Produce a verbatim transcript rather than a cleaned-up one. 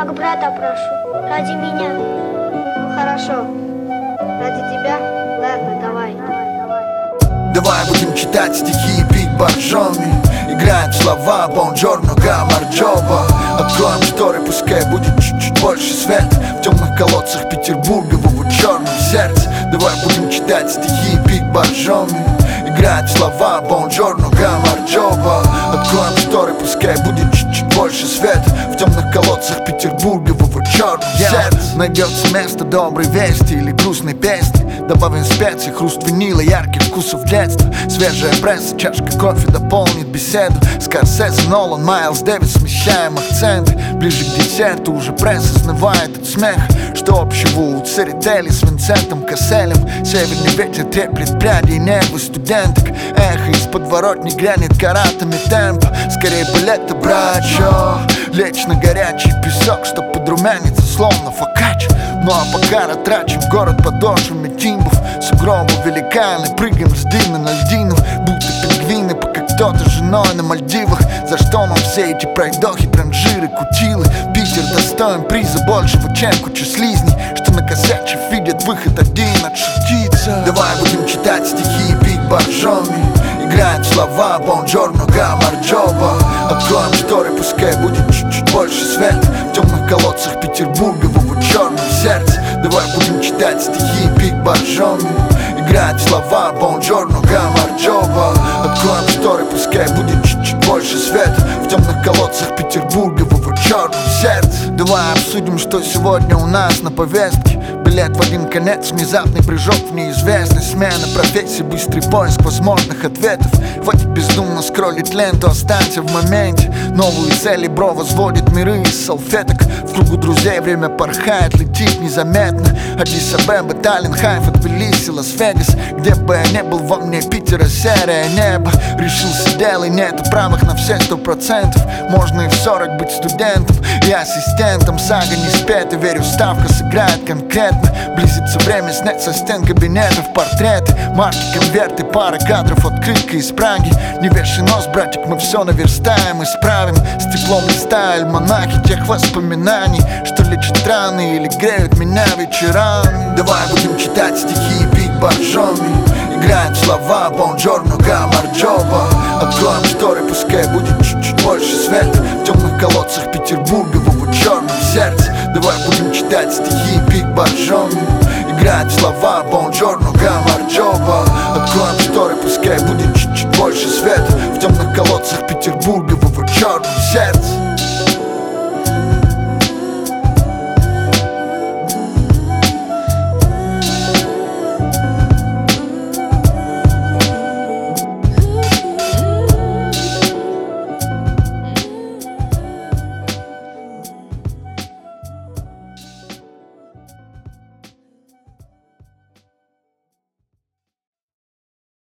как брата прошу, ради меня. Ну хорошо, ради тебя, ладно, давай. Давай будем читать стихи и пить боржоми. Играем слова «Бонджорно, гамарджоба». Откроем шторы, пускай будет чуть-чуть больше свет в темных колодцах Петербурга, в его черном сердце. Давай будем читать стихи и пить боржоми. Играют слова «Бонджорно, гамарджоба». Откроем шторы, пускай будет чуть-чуть больше свет в темных колодцах Петербурга, в его черном сердце. Найдется место доброй вести или грустной песни. Добавим специи, хруст винила, ярких вкусов детства. Свежая пресса, чашка кофе дополнит беседу. Скорсезе, Нолан, Майлз Дэвис, смещаем акценты. Ближе к десерту уже пресса изнывает от смеха. Что общего у Церетели с Винсентом Касселем? Северный ветер треплет пряди и нервы студенток. Эхо из подворотни грянет каратами темпа. Скорее балета, брачо. Лечь на горячий песок, чтоб подрумяниться, словно фокач. Ну а пока ратрачим город подошвами тимбов. Сугробы великаны, прыгаем с дыма на льдину. Будто пингвины, пока кто-то женой на Мальдивах. За что нам все эти пройдохи, транжиры, кутилы? Питер достоин приза большего, чем куча слизней, что на косячев видят выход один отшутиться. Давай будем читать стихи и пить боржоми. Играем слова «Бонджорно, гамарджоба». Откроем шторы, пускай будет чуть-чуть больше свет в темных колодцах Петербурга, в его черном сердце. Давай будем читать стихи и пить боржоми. Играют слова «Бонджорно, гамарджоба». Откроем шторы, пускай будет чуть-чуть больше свет в темных колодцах Петербурга, в его черном сердце. Давай обсудим, что сегодня у нас на повестке. Билет в один конец, внезапный прыжок в неизвестность. Смена профессии, быстрый поиск возможных ответов. Хватит бездумно скроллить ленту, останься в моменте. Новые цели, бро, возводит миры из салфеток. В кругу друзей время порхает, летит незаметно. Аддис-Абеба, Таллин, Хайфа, Тбилиси, Лас-Вегас. Где бы я не был, во мне Питера серое небо. Решился делай, нету правых на все сто процентов. Можно и в сорок быть студентом и ассистентом. Сага не спета, верю, ставка сыграет конкретно. Близится время снять со стен кабинетов портреты. Марки, конверты, пара кадров, открытка из Праги. Не вешай нос, братик, мы все наверстаем, исправим. С теплом листа альманахи тех воспоминаний, что лечат раны или греют меня вечерами. Давай будем читать стихи и пить боржоми. Играем слова «Бонджорно, гамарджоба». Откроем шторы, пускай будет чуть-чуть больше света в темных колодцах Петербурга, в его черном сердце. Давай будем читать стихи и пить боржоми. Играют слова «Бонджорно, гамарджоба». Откроем шторы, пускай будет чуть-чуть больше света в темных колодцах Петербурга,